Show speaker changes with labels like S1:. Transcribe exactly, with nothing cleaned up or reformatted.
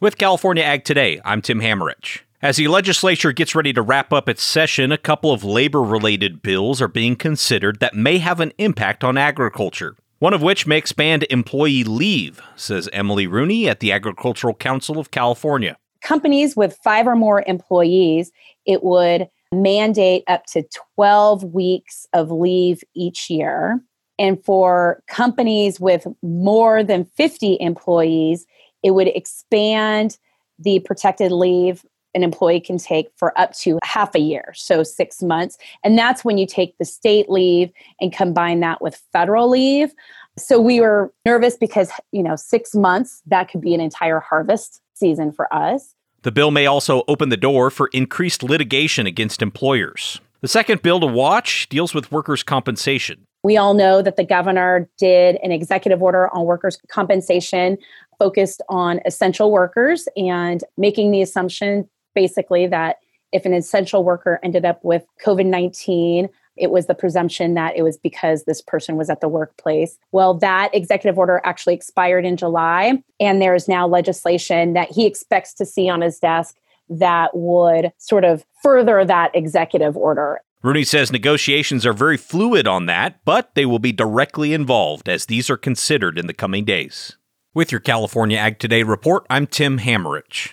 S1: With California Ag Today, I'm Tim Hammerich. As the legislature gets ready to wrap up its session, a couple of labor-related bills are being considered that may have an impact on agriculture. One of which may expand employee leave, says Emily Rooney at the Agricultural Council of California.
S2: Companies with five or more employees, it would mandate up to twelve weeks of leave each year. And for companies with more than fifty employees, it would expand the protected leave an employee can take for up to half a year, so six months. And that's when you take the state leave and combine that with federal leave. So we were nervous because, you know, six months, that could be an entire harvest season for us.
S1: The bill may also open the door for increased litigation against employers. The second bill to watch deals with workers' compensation.
S2: We all know that the governor did an executive order on workers' compensation focused on essential workers and making the assumption basically that if an essential worker ended up with covid nineteen, it was the presumption that it was because this person was at the workplace. Well, that executive order actually expired in July, and there is now legislation that he expects to see on his desk that would sort of further that executive order.
S1: Rooney says negotiations are very fluid on that, but they will be directly involved as these are considered in the coming days. With your California Ag Today report, I'm Tim Hammerich.